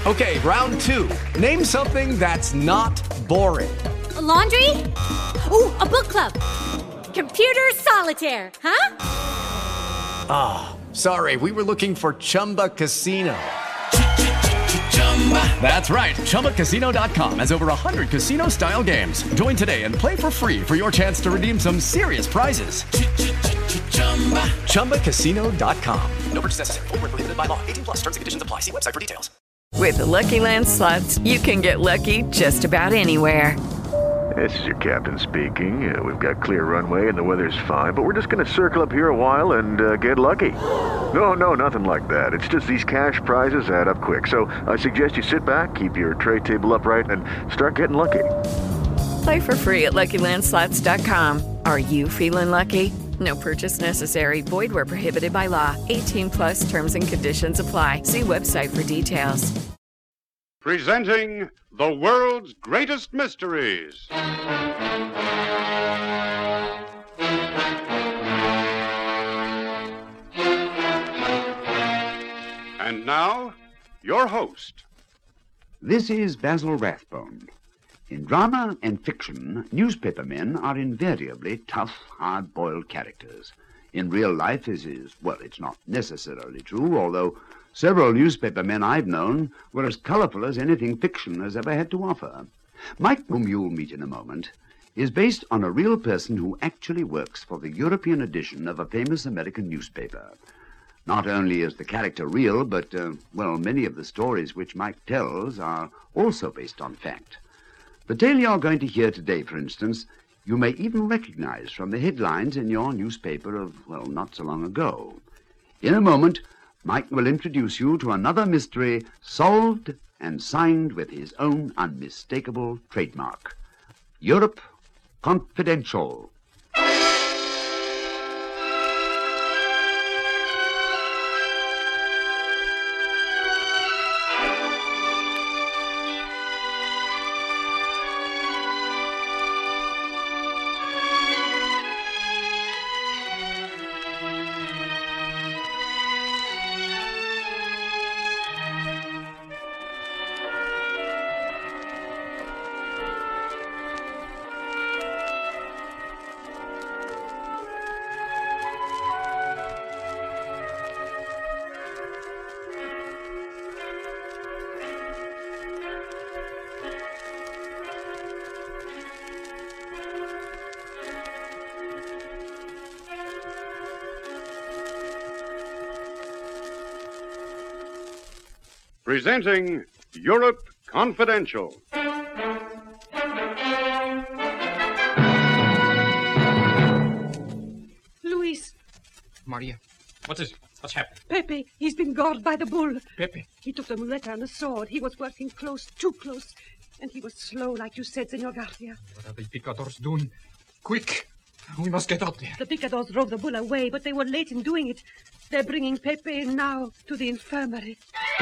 Okay, round two. Name something that's not boring. A laundry? Ooh, a book club. Computer solitaire, huh? Ah, sorry, we were looking for Chumba Casino. That's right, ChumbaCasino.com has over 100 casino-style games. Join today and play for free for your chance to redeem some serious prizes. ChumbaCasino.com. No purchase necessary. Void where prohibited by law. 18+ terms and conditions apply. See website for details. With the Lucky Land Slots, you can get lucky just about anywhere. This is your captain speaking. We've got clear runway and the weather's fine, but we're just going to circle up here a while and get lucky. No, nothing like that. It's just these cash prizes add up quick. So I suggest you sit back, keep your tray table upright, and start getting lucky. Play for free at LuckyLandSlots.com. Are you feeling lucky? No purchase necessary. Void where prohibited by law. 18+ terms and conditions apply. See website for details. Presenting the world's greatest mysteries. And now, your host. This is Basil Rathbone. In drama and fiction, newspaper men are invariably tough, hard-boiled characters. In real life, it's not necessarily true, although several newspaper men I've known were as colorful as anything fiction has ever had to offer. Mike, whom you'll meet in a moment, is based on a real person who actually works for the European edition of a famous American newspaper. Not only is the character real, but, many of the stories which Mike tells are also based on fact. The tale you're going to hear today, for instance, you may even recognize from the headlines in your newspaper of, not so long ago. In a moment, Mike will introduce you to another mystery solved and signed with his own unmistakable trademark. Europe Confidential. Presenting Europe Confidential. Luis. Maria, what is it? What's happened? Pepe, he's been gored by the bull. Pepe? He took the muleta and the sword. He was working close, too close. And he was slow, like you said, Senor Garcia. What are the picadors doing? Quick! We must get out there. The picadors drove the bull away, but they were late in doing it. They're bringing Pepe now to the infirmary.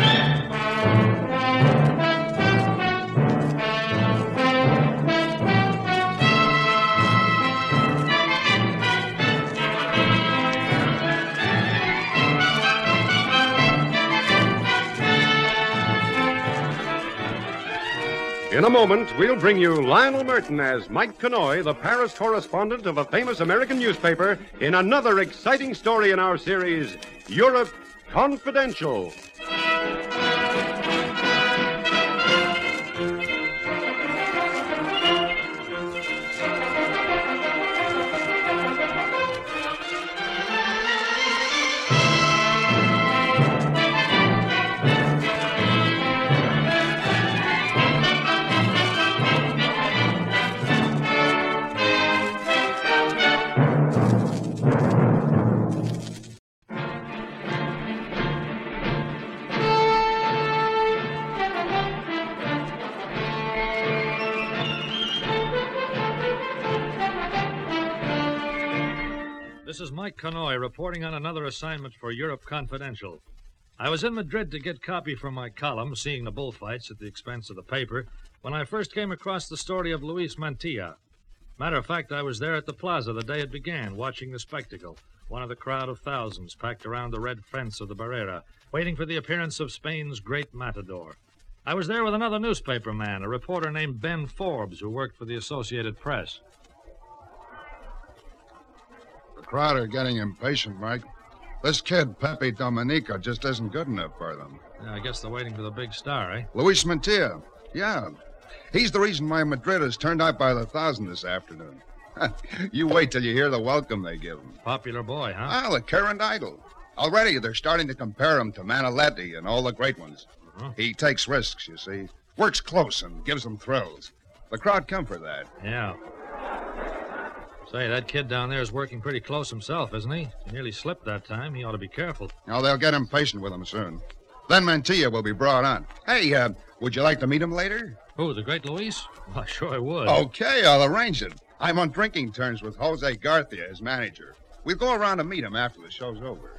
In a moment, we'll bring you Lionel Merton as Mike Canoy, the Paris correspondent of a famous American newspaper, in another exciting story in our series, Europe Confidential. This is Mike Canoy reporting on another assignment for Europe Confidential. I was in Madrid to get copy for my column, seeing the bullfights at the expense of the paper, when I first came across the story of Luis Mantilla. Matter of fact, I was there at the plaza the day it began, watching the spectacle, one of the crowd of thousands packed around the red fence of the Barrera, waiting for the appearance of Spain's great matador. I was there with another newspaper man, a reporter named Ben Forbes, who worked for the Associated Press. The crowd are getting impatient, Mike. This kid, Pepe Dominica, just isn't good enough for them. Yeah, I guess they're waiting for the big star, eh? Luis Mantilla. Yeah. He's the reason why Madrid is turned out by the thousand this afternoon. You wait till you hear the welcome they give him. Popular boy, huh? Well, a current idol. Already they're starting to compare him to Manaletti and all the great ones. Uh-huh. He takes risks, you see. Works close and gives them thrills. The crowd come for that. Yeah. Say, that kid down there is working pretty close himself, isn't he? He nearly slipped that time. He ought to be careful. Now, they'll get impatient with him soon. Then Mantilla will be brought on. Hey, would you like to meet him later? Who, the great Luis? Well, sure I would. Okay, I'll arrange it. I'm on drinking terms with Jose Garcia, his manager. We'll go around to meet him after the show's over.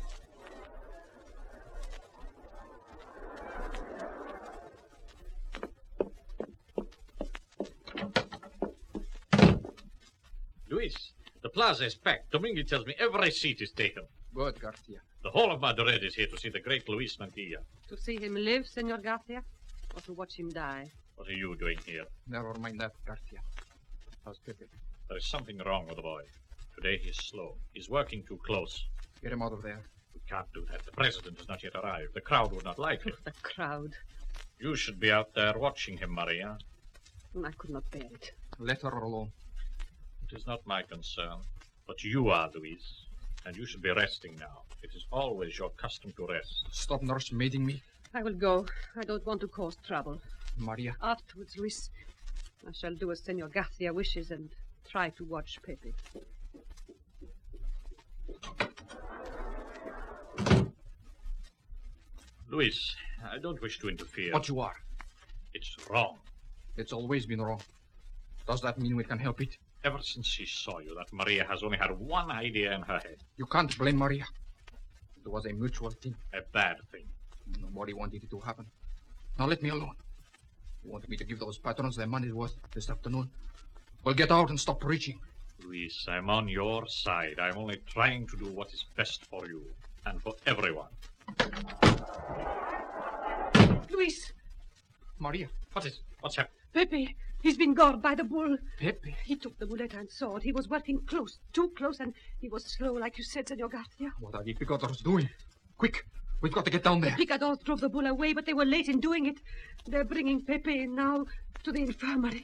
Luis, the plaza is packed. Domingue tells me every seat is taken. Good, Garcia. The whole of Madrid is here to see the great Luis Mantilla. To see him live, Senor Garcia, or to watch him die? What are you doing here? Never mind that, Garcia. How's Pepe? There is something wrong with the boy. Today he's slow. He's working too close. Get him out of there. We can't do that. The president has not yet arrived. The crowd would not like it. The crowd. You should be out there watching him, Maria. I could not bear it. Let her alone. It is not my concern. But you are, Luis. And you should be resting now. It is always your custom to rest. Stop nursemaiding me. I will go. I don't want to cause trouble. Maria. Afterwards, Luis, I shall do as Senor Garcia wishes and try to watch Pepe. Luis, I don't wish to interfere. But you are. It's wrong. It's always been wrong. Does that mean we can help it? Ever since she saw you, that Maria has only had one idea in her head. You can't blame Maria. It was a mutual thing. A bad thing. Nobody wanted it to happen. Now let me alone. You want me to give those patrons their money's worth this afternoon? Well, get out and stop preaching. Luis, I'm on your side. I'm only trying to do what is best for you and for everyone. Luis! Maria. What's happened? Pepe! He's been gored by the bull. Pepe? He took the muleta and sword. He was working close, too close, and he was slow, like you said, Senor Garcia. What are the picadors doing? Quick! We've got to get down there. The picadors drove the bull away, but they were late in doing it. They're bringing Pepe in now to the infirmary.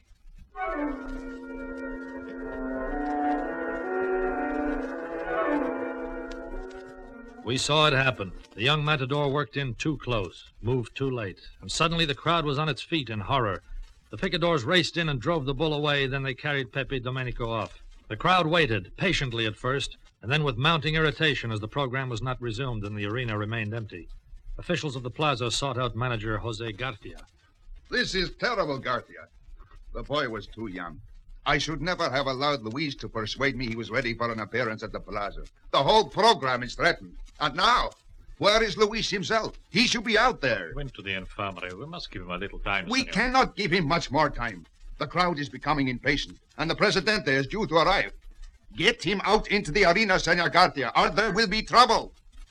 We saw it happen. The young matador worked in too close, moved too late, and suddenly the crowd was on its feet in horror. The picadors raced in and drove the bull away, then they carried Pepe Domenico off. The crowd waited, patiently at first, and then with mounting irritation as the program was not resumed and the arena remained empty. Officials of the plaza sought out manager Jose Garcia. This is terrible, Garcia. The boy was too young. I should never have allowed Luis to persuade me he was ready for an appearance at the plaza. The whole program is threatened. And now, where is Luis himself? He should be out there. He went to the infirmary. We must give him a little time. We cannot give him much more time. The crowd is becoming impatient, and the Presidente is due to arrive. Get him out into the arena, Senor Garcia, or there will be trouble.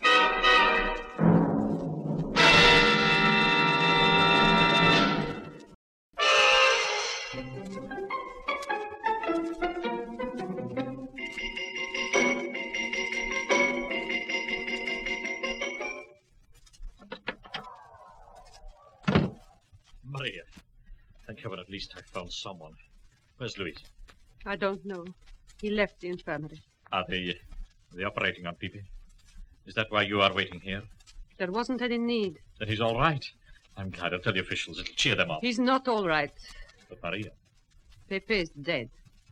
Maria, thank heaven at least I found someone. Where's Luis? I don't know. He left the infirmary. Are they operating on Pepe? Is that why you are waiting here? There wasn't any need. Then he's all right. I'm glad. I'll tell the officials. It'll cheer them up. He's not all right. But Maria? Pepe is dead.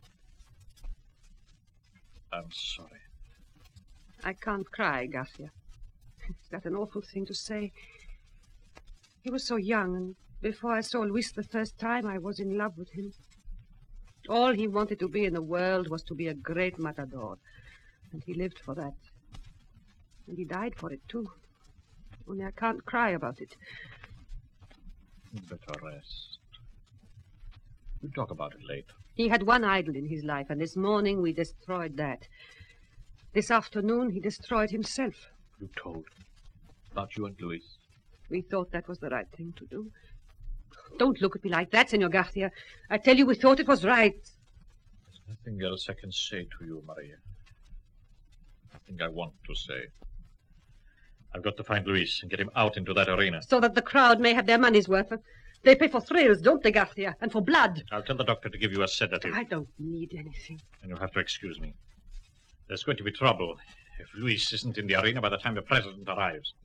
I'm sorry. I can't cry, Garcia. Is that an awful thing to say? He was so young, and before I saw Luis the first time, I was in love with him. All he wanted to be in the world was to be a great matador, and he lived for that. And he died for it, too. Only I can't cry about it. Better rest. We'll talk about it later. He had one idol in his life, and this morning we destroyed that. This afternoon he destroyed himself. You told me about you and Luis. We thought that was the right thing to do. Don't look at me like that, Senor Garcia. I tell you, we thought it was right. There's nothing else I can say to you, Maria. Nothing I want to say. I've got to find Luis and get him out into that arena. So that the crowd may have their money's worth. They pay for thrills, don't they, Garcia? And for blood. I'll tell the doctor to give you a sedative. I don't need anything. And you'll have to excuse me. There's going to be trouble if Luis isn't in the arena by the time the president arrives.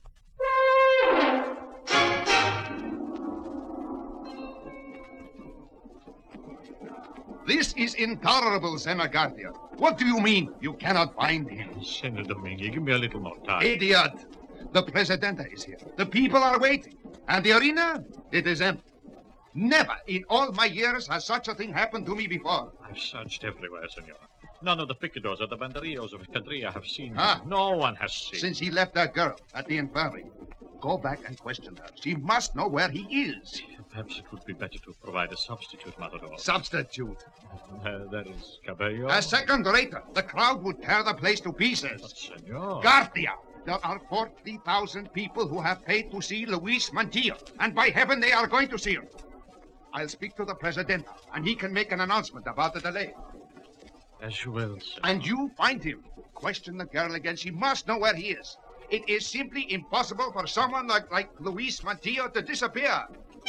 This is intolerable, Senor Garcia. What do you mean you cannot find him? Senor Domingue, give me a little more time. Idiot! The Presidenta is here. The people are waiting. And the arena? It is empty. Never in all my years has such a thing happened to me before. I've searched everywhere, senor. None of the picadors or the banderillos of Escadrilla have seen him. Ah. No one has seen him. Since he left that girl at the infirmary. Go back and question her. She must know where he is. Perhaps it would be better to provide a substitute, Matador. Substitute? That is Cabello. A second later, the crowd would tear the place to pieces. But, senor... Garcia! There are 40,000 people who have paid to see Luis Mantilla. And by heaven, they are going to see him. I'll speak to the President, and he can make an announcement about the delay. As you will, sir. And you find him. Question the girl again. She must know where he is. It is simply impossible for someone like Luis Mantilla to disappear.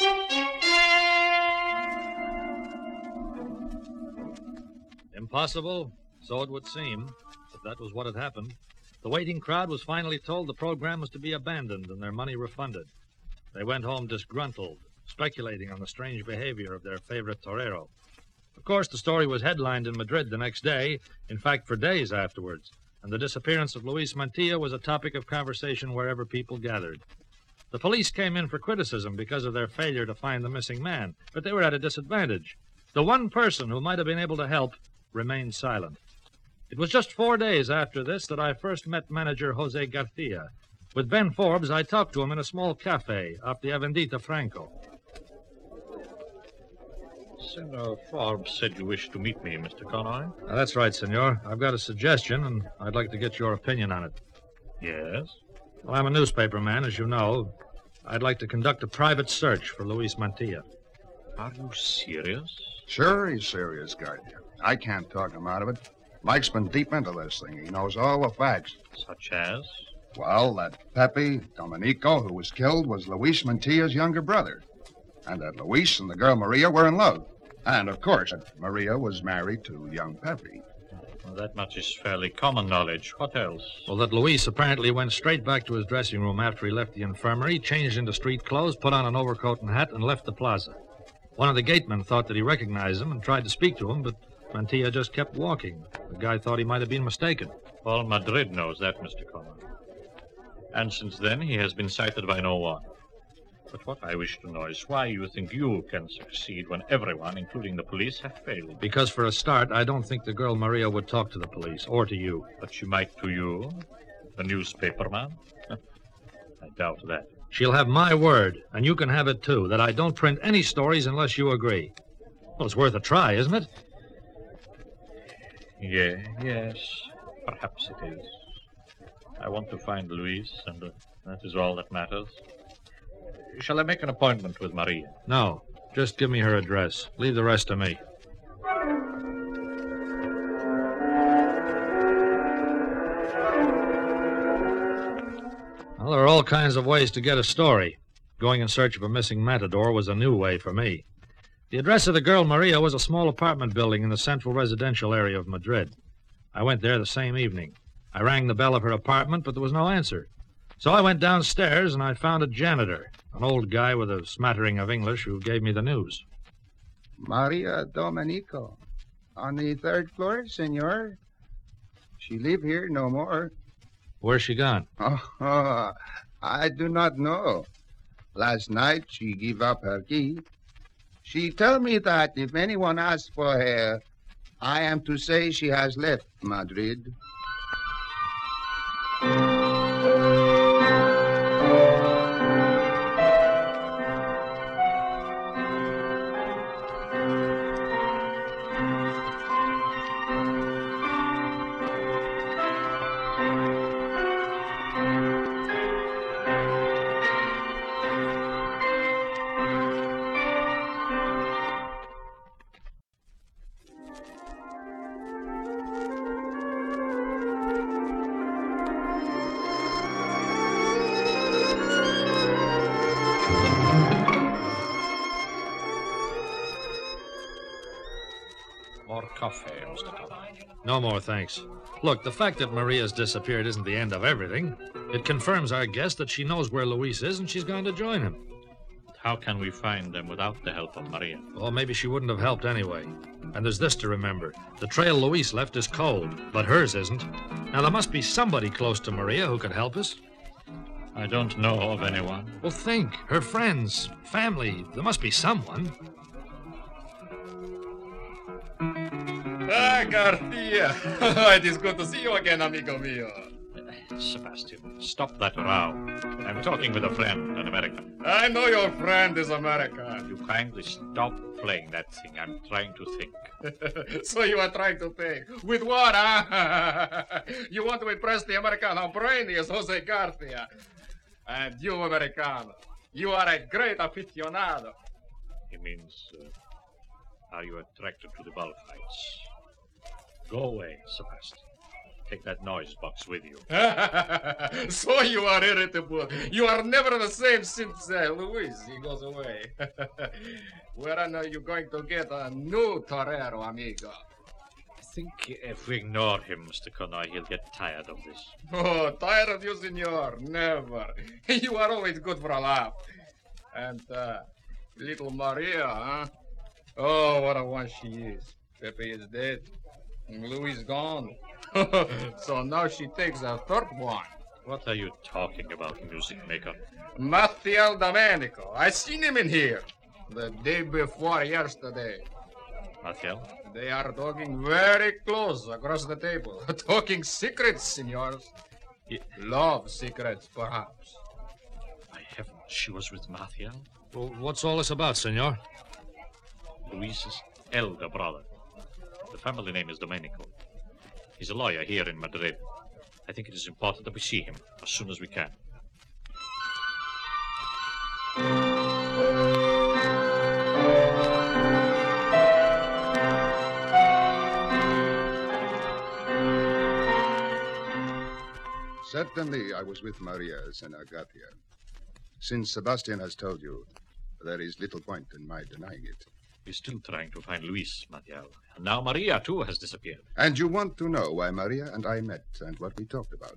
Impossible? So it would seem. But that was what had happened. The waiting crowd was finally told the program was to be abandoned and their money refunded. They went home disgruntled, speculating on the strange behavior of their favorite torero. Of course, the story was headlined in Madrid the next day, in fact, for days afterwards, and the disappearance of Luis Mantilla was a topic of conversation wherever people gathered. The police came in for criticism because of their failure to find the missing man, but they were at a disadvantage. The one person who might have been able to help remained silent. It was just 4 days after this that I first met manager Jose Garcia. With Ben Forbes, I talked to him in a small cafe off the Avendita Franco. Senor Forbes said you wished to meet me, Mr. Conroy. That's right, senor. I've got a suggestion, and I'd like to get your opinion on it. Yes? Well, I'm a newspaper man, as you know. I'd like to conduct a private search for Luis Mantilla. Are you serious? Sure he's serious, Garcia. I can't talk him out of it. Mike's been deep into this thing. He knows all the facts. Such as? Well, that Pepe Domenico who was killed was Luis Mantilla's younger brother. And that Luis and the girl Maria were in love. And, of course, that Maria was married to young Pepe. Well, that much is fairly common knowledge. What else? Well, that Luis apparently went straight back to his dressing room after he left the infirmary, changed into street clothes, put on an overcoat and hat, and left the plaza. One of the gatemen thought that he recognized him and tried to speak to him, but Mantilla just kept walking. The guy thought he might have been mistaken. All Madrid knows that, Mr. Conroy. And since then, he has been cited by no one. But what I wish to know is why you think you can succeed when everyone, including the police, have failed. Because for a start, I don't think the girl Maria would talk to the police, or to you. But she might to you, the newspaper man? I doubt that. She'll have my word, and you can have it too, that I don't print any stories unless you agree. Well, it's worth a try, isn't it? Yes, perhaps it is. I want to find Luis, and that is all that matters. Shall I make an appointment with Maria? No, just give me her address. Leave the rest to me. Well, there are all kinds of ways to get a story. Going in search of a missing matador was a new way for me. The address of the girl Maria was a small apartment building in the central residential area of Madrid. I went there the same evening. I rang the bell of her apartment, but there was no answer. So I went downstairs and I found a janitor, an old guy with a smattering of English who gave me the news. Maria Domenico. On the 3rd floor, senor. She live here no more. Where's she gone? Oh, I do not know. Last night she give up her key. She tell me that if anyone asks for her, I am to say she has left Madrid. coffee, Mr. Conroy? No more, thanks. Look, the fact that Maria's disappeared isn't the end of everything. It confirms our guess that she knows where Luis is and she's gone to join him. How can we find them without the help of Maria? Well, maybe she wouldn't have helped anyway. And there's this to remember. The trail Luis left is cold, but hers isn't. Now, there must be somebody close to Maria who could help us. I don't know of anyone. Well, think. Her friends, family. There must be someone. Ah, Garcia. It is good to see you again, amigo mío. Sebastian, stop that row. I'm talking with a friend, an American. I know your friend is American. You kindly stop playing that thing. I'm trying to think. So you are trying to think. With what, huh? You want to impress the American how brainy is Jose Garcia. And you, Americano, you are a great aficionado. He means, are you attracted to the bullfights? Go away, Sebastian. Take that noise box with you. So you are irritable. You are never the same since Luis, he goes away. When are you going to get a new torero, amigo? I think if we ignore him, Mr. Conroy, he'll get tired of this. Oh, tired of you, senor? Never. You are always good for a laugh. And little Maria, huh? Oh, what a one she is. Pepe is dead. And Luis gone. So now she takes a third one. What are you talking about, music maker? Mathiel Domenico. I seen him in here the day before yesterday. Mathiel? They are talking very close across the table. Talking secrets, senors. Love secrets, perhaps. My heavens, she was with Mathiel? Well, what's all this about, senor? Luis's elder brother. The family name is Domenico. He's a lawyer here in Madrid. I think it is important that we see him as soon as we can. Certainly, I was with Maria, Senor Garcia. Since Sebastian has told you, there is little point in my denying it. We're still trying to find Luis, Mathiel. And now Maria, too, has disappeared. And you want to know why Maria and I met and what we talked about?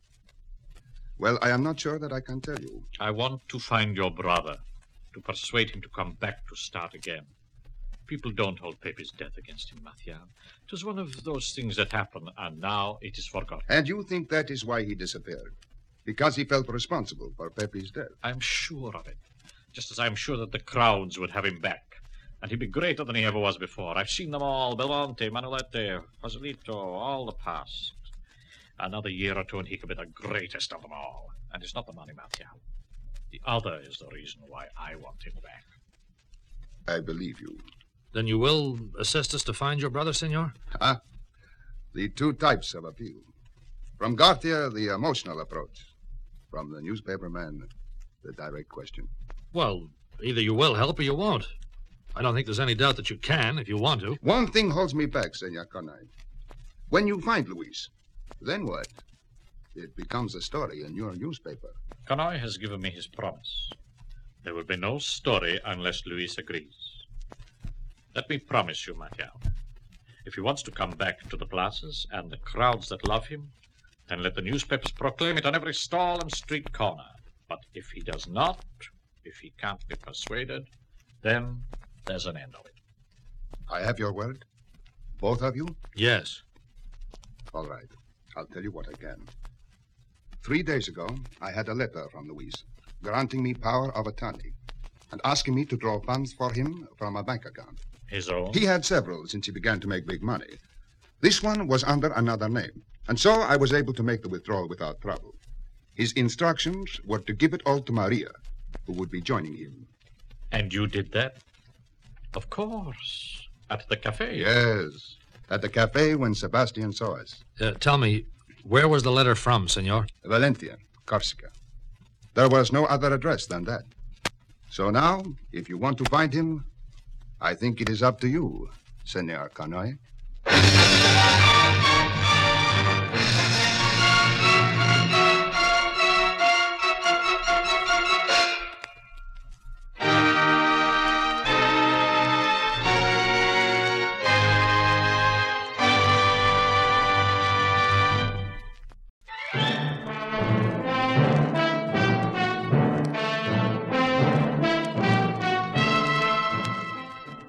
Well, I am not sure that I can tell you. I want to find your brother, to persuade him to come back to start again. People don't hold Pepe's death against him, Mathiel. It was one of those things that happen, and now it is forgotten. And you think that is why he disappeared? Because he felt responsible for Pepe's death? I'm sure of it. Just as I'm sure that the crowds would have him back. And he'd be greater than he ever was before. I've seen them all. Belmonte, Manolete, Joselito, all the past. Another year or two and he could be the greatest of them all. And it's not the money, Mathiel. The other is the reason why I want him back. I believe you. Then you will assist us to find your brother, senor? Huh? The two types of appeal. From Garcia, the emotional approach. From the newspaperman, the direct question. Well, either you will help or you won't. I don't think there's any doubt that you can, if you want to. One thing holds me back, Senor Conroy. When you find Luis, then what? It becomes a story in your newspaper. Conroy has given me his promise. There will be no story unless Luis agrees. Let me promise you, Mathiel. If he wants to come back to the plazas and the crowds that love him, then let the newspapers proclaim it on every stall and street corner. But if he does not, if he can't be persuaded, then there's an end of it. I have your word? Both of you? Yes. All right. I'll tell you what I can. 3 days ago, I had a letter from Luis granting me power of attorney and asking me to draw funds for him from a bank account. His own? He had several since he began to make big money. This one was under another name, and so I was able to make the withdrawal without trouble. His instructions were to give it all to Maria, who would be joining him. And you did that? Of course. At the cafe. Yes. At the cafe when Sebastian saw us. Tell me, where was the letter from, senor? Valentia, Corsica. There was no other address than that. So now, if you want to find him, I think it is up to you, Senor Conroy.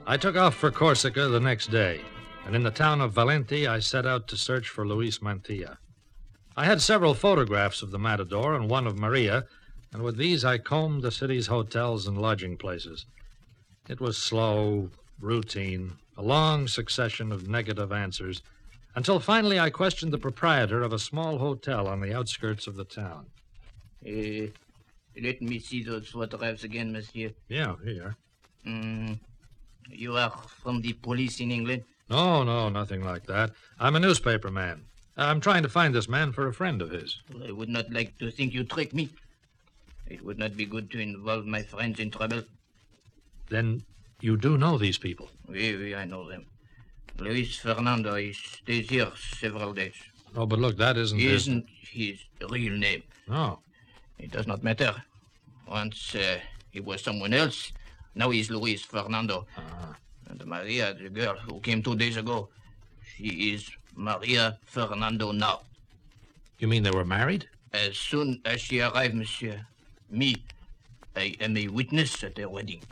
I took off for Corsica the next day, and in the town of Valenti, I set out to search for Luis Mantilla. I had several photographs of the Matador and one of Maria, and with these I combed the city's hotels and lodging places. It was slow, routine, a long succession of negative answers, until finally I questioned the proprietor of a small hotel on the outskirts of the town. Let me see those photographs again, monsieur. Yeah, here. You are from the police in England? No, nothing like that. I'm a newspaper man. I'm trying to find this man for a friend of his. I would not like to think you tricked me. It would not be good to involve my friends in trouble. Then you do know these people? Oui, I know them. Luis Fernando, he stays here several days. Oh, but look, that isn't his... Isn't his real name. No. It does not matter. Once he was someone else, now he's Luis Fernando. And Maria, the girl who came 2 days ago, she is Maria Fernando now. You mean they were married? As soon as she arrived, monsieur, I am a witness at their wedding.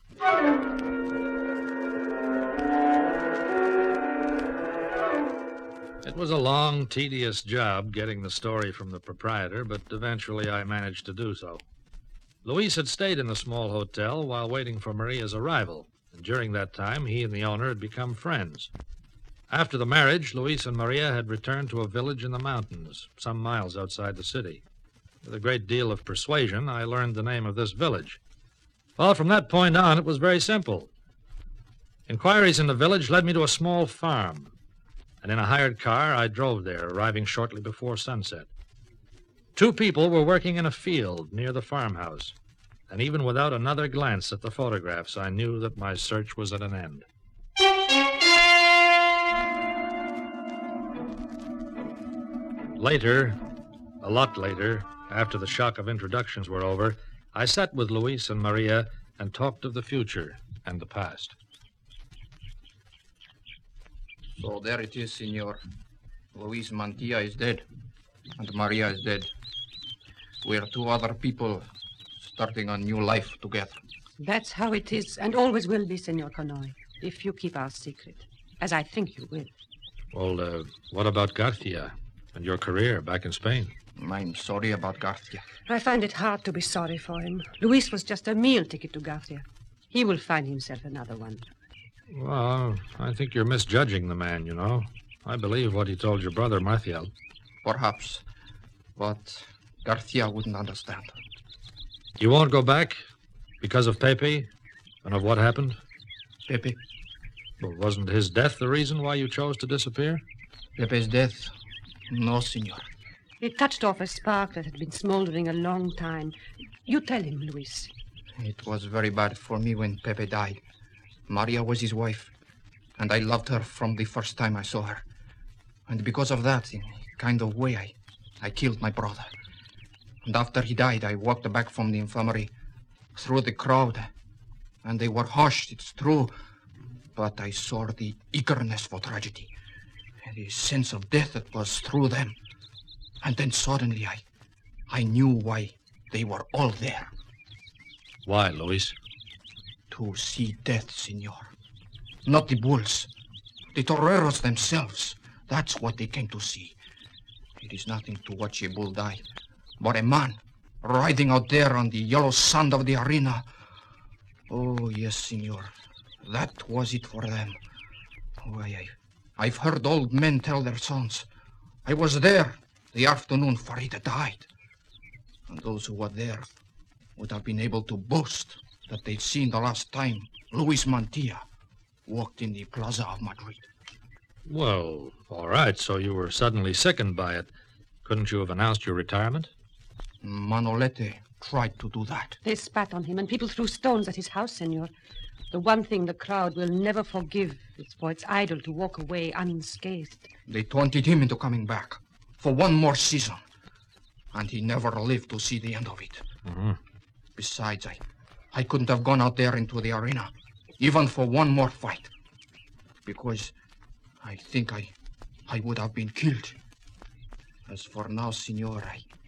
It was a long, tedious job getting the story from the proprietor, but eventually I managed to do so. Luis had stayed in the small hotel while waiting for Maria's arrival, and during that time he and the owner had become friends. After the marriage, Luis and Maria had returned to a village in the mountains, some miles outside the city. With a great deal of persuasion, I learned the name of this village. Well, from that point on, it was very simple. Inquiries in the village led me to a small farm, and in a hired car, I drove there, arriving shortly before sunset. 2 people were working in a field near the farmhouse, and even without another glance at the photographs, I knew that my search was at an end. Later, a lot later, after the shock of introductions were over, I sat with Luis and Maria and talked of the future and the past. So there it is, senor. Luis Mantilla is dead, and Maria is dead. We're 2 other people starting a new life together. That's how it is, and always will be, Senor Conoy, if you keep our secret, as I think you will. Well, what about Garcia and your career back in Spain? I'm sorry about Garcia. I find it hard to be sorry for him. Luis was just a meal ticket to Garcia. He will find himself another one. Well, I think you're misjudging the man, you know. I believe what he told your brother, Marcial. Perhaps, but Garcia wouldn't understand. You won't go back because of Pepe and of what happened? Pepe? Well, wasn't his death the reason why you chose to disappear? Pepe's death? No, senor. It touched off a spark that had been smoldering a long time. You tell him, Luis. It was very bad for me when Pepe died. Maria was his wife, and I loved her from the first time I saw her. And because of that, in a kind of way, I killed my brother. And after he died, I walked back from the infirmary through the crowd, and they were hushed, it's true, but I saw the eagerness for tragedy, and the sense of death that was through them. And then suddenly I knew why they were all there. Why, Luis? To see death, senor. Not the bulls. The toreros themselves. That's what they came to see. It is nothing to watch a bull die, but a man riding out there on the yellow sand of the arena. Oh, yes, senor. That was it for them. Oh, I've heard old men tell their sons. I was there the afternoon Farida died. And those who were there would have been able to boast that they'd seen the last time Luis Mantilla walked in the Plaza of Madrid. Well, all right, so you were suddenly sickened by it. Couldn't you have announced your retirement? Manolete tried to do that. They spat on him, and people threw stones at his house, senor. The one thing the crowd will never forgive is for its idol to walk away unscathed. They taunted him into coming back for one more season, and he never lived to see the end of it. Mm-hmm. Besides, I couldn't have gone out there into the arena, even for one more fight, because I think I would have been killed. As for now, senor,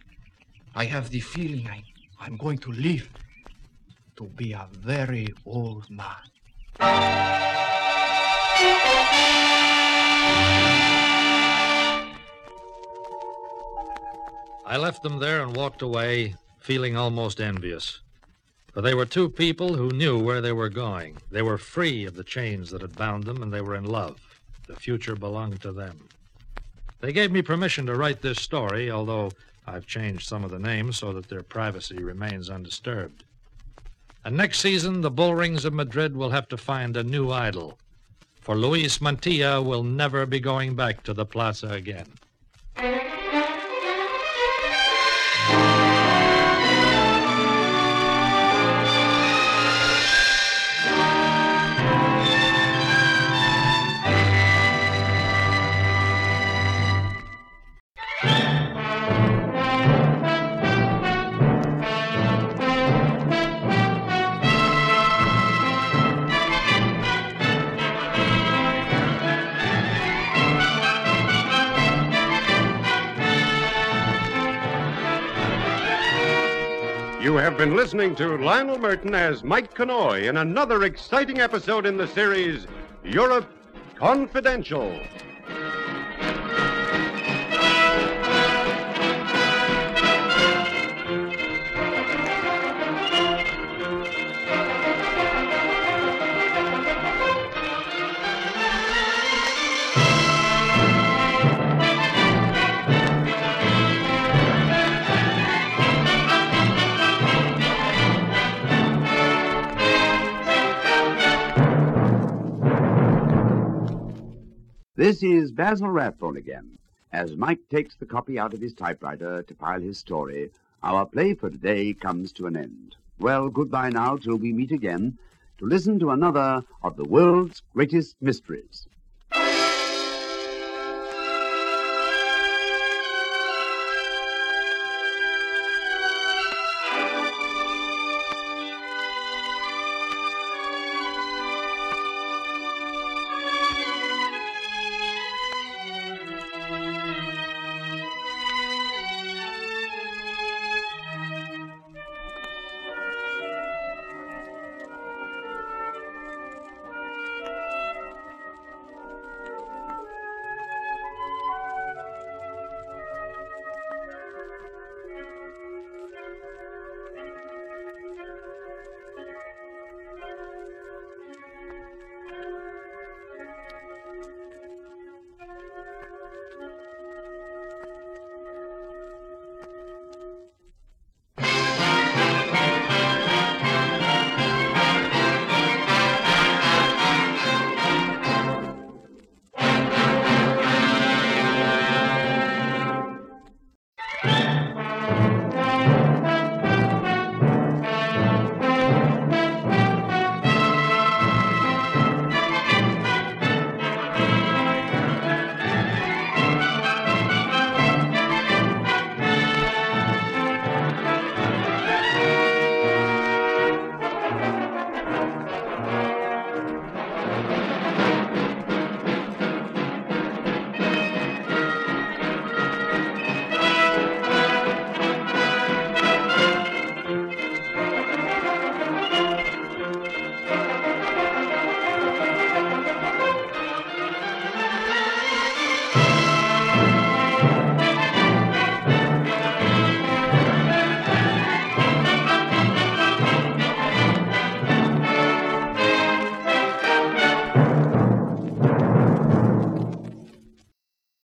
I have the feeling I'm going to live to be a very old man. I left them there and walked away, feeling almost envious. For they were two people who knew where they were going. They were free of the chains that had bound them, and they were in love. The future belonged to them. They gave me permission to write this story, although I've changed some of the names so that their privacy remains undisturbed. And next season, the Bullrings of Madrid will have to find a new idol, for Luis Mantilla will never be going back to the plaza again. You have been listening to Lionel Merton as Mike Connoy in another exciting episode in the series, Europe Confidential. This is Basil Rathbone again. As Mike takes the copy out of his typewriter to pile his story, our play for today comes to an end. Well, goodbye now till we meet again to listen to another of the world's greatest mysteries.